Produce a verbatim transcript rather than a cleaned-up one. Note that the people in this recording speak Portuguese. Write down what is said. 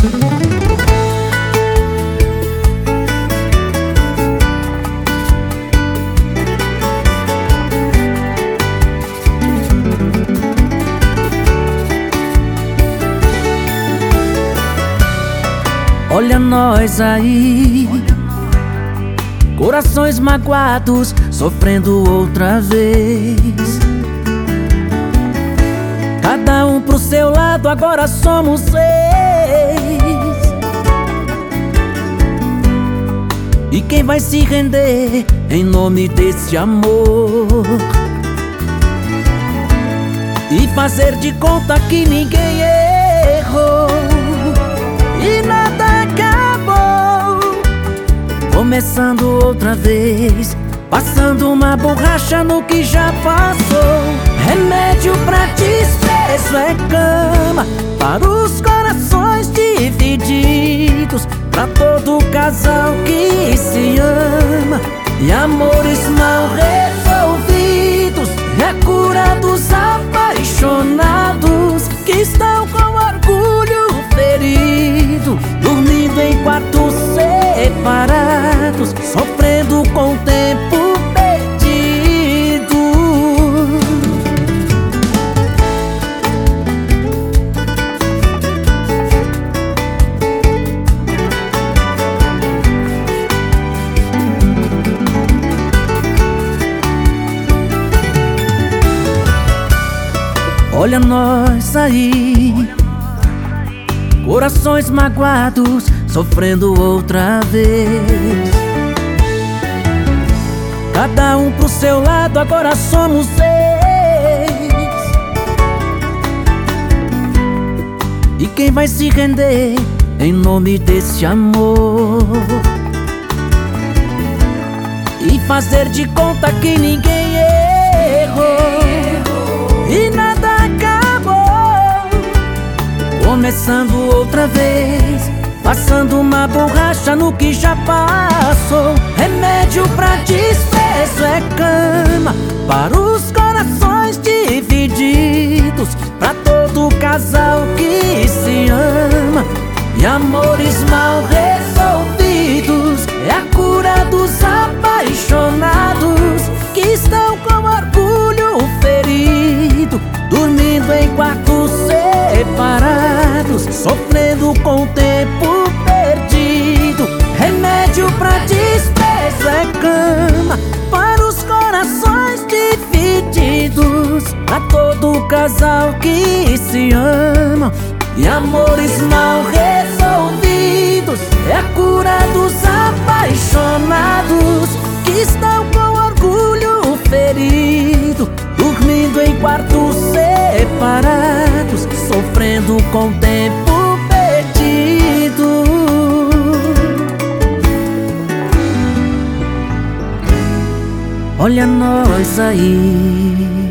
Olha nós aí, corações magoados, sofrendo outra vez. Cada um pro seu lado, agora somos seis. E quem vai se render em nome desse amor? E fazer de conta que ninguém errou e nada acabou, começando outra vez, passando uma borracha no que já passou. Remédio pra desprezo é cama para os corações divididos, pra todo casal que se ama. E amores mal resolvidos é a cura dos apaixonados que estão com orgulho ferido, dormindo em quartos separados, sofrendo com o tempo perdido. Olha nós aí, corações magoados, sofrendo outra vez. Cada um pro seu lado, agora somos seis. E quem vai se render em nome desse amor? E fazer de conta que ninguém errou e nada acabou, começando outra vez, passando uma borracha no que já passou. Remédio pra desprezo é cama para os corações divididos, pra todo casal que se ama. E amores mal resolvidos é a cura dos apaixonados que estão com orgulho ferido, dormindo em quartos separados, sofrendo com o tempo perdido. Remédio pra desprezo é cama para os corações divididos, pra todo casal que se ama. E amores mal resolvidos é a cura dos apaixonados que estão com orgulho ferido, dormindo em quartos separados, sofrendo com o tempo perdido. Olha nós aí.